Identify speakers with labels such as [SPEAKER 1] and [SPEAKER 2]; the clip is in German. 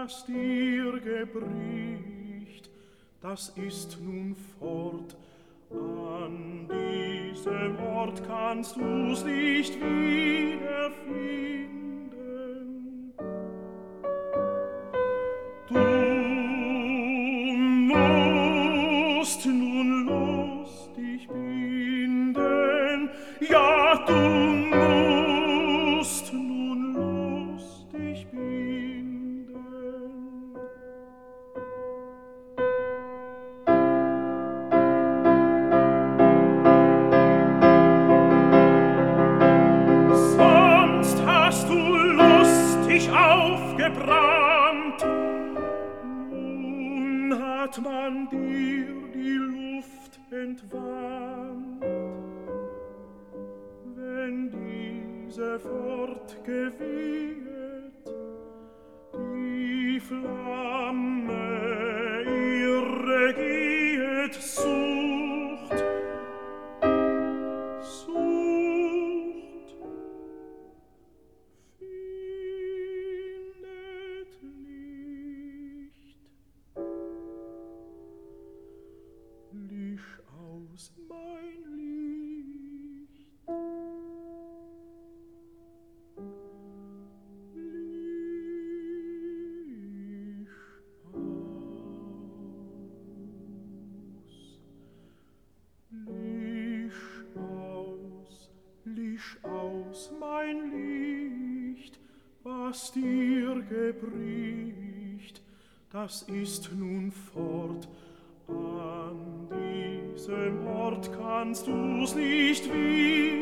[SPEAKER 1] das dir gebricht, das ist nun fort. An diesem Ort kannst du's nicht wiederfinden. Du musst nun lustig binden, ja, du musst nun lustig binden. Sonst hast du lustig aufgebrannt, nun hat man dir die Luft entwandt. Wenn diese fortgewehet, die Flamme ihre Giet sucht, findet nicht. Licht aus, mein Licht. Licht aus, mein Licht, was dir gebricht, das ist nun fort. An diesem Ort kannst du's nicht wieder